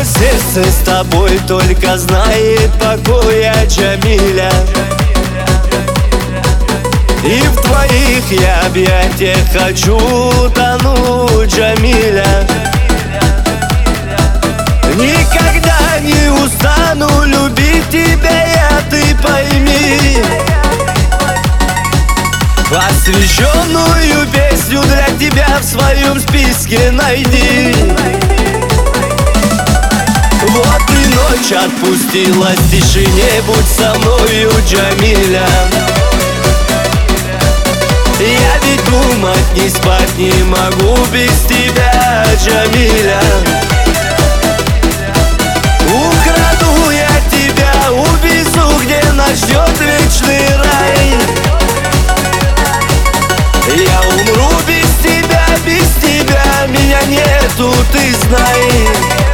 сердце с тобой только знает покоя, Джамиля. И в твоих я объятиях хочу тонуть, Джамиля. Никогда не устану любить тебя я, ты пойми. Посвященную песню для тебя в своем списке найди. Вот и ночь отпустилась в тишине, будь со мною, Джамиля. Я ведь думать, не спать не могу без тебя, Джамиля. Украду я тебя, увезу, где нас ждет вечный рай. Я умру без тебя меня нету, ты знай.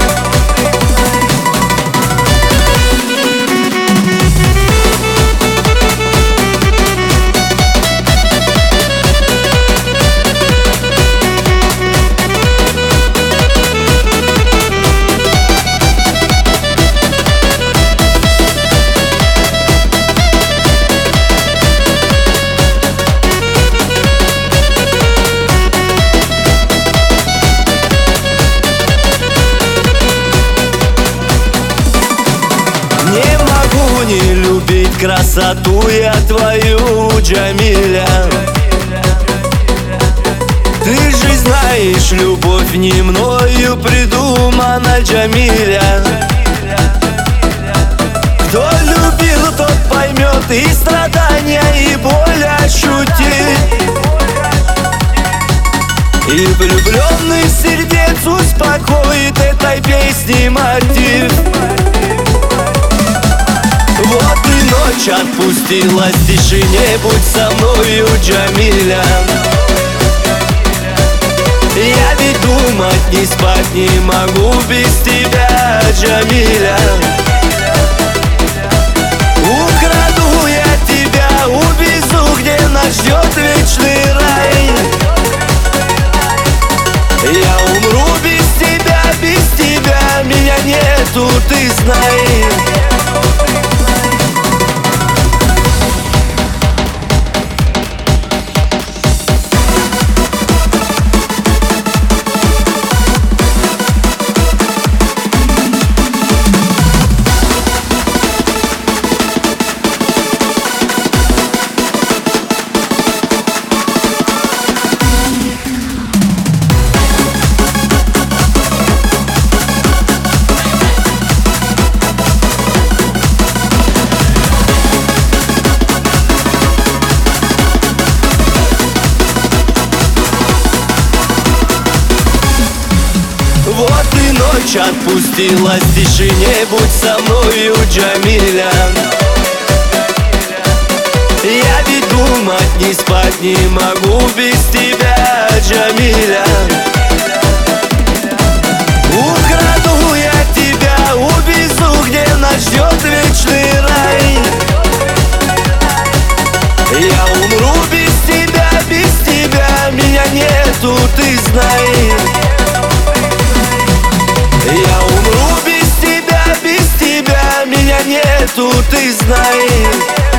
Не могу не любить красоту я твою, Джамиля. Ты же знаешь, любовь не мною придумана, Джамиля. Кто любил, тот поймет и страдания, и боль ощутит. И влюбленных сердец успокоит этой песни мотив. Вот и ночь отпустилась в тишине, будь со мною, Джамиля. Я ведь думать, не спать не могу без тебя, Джамиля. Украду я тебя, увезу, где нас ждет вечный рай. Я умру без тебя меня нету, ты знай. Вот и ночь отпустилась в тишине, будь со мною, Джамиля. Я ведь думать, не спать не могу без тебя, Джамиля. Украду я тебя, увезу, где нас ждет вечный рай. Я умру без тебя меня нету, ты знай. Я умру без тебя меня нету, ты знай.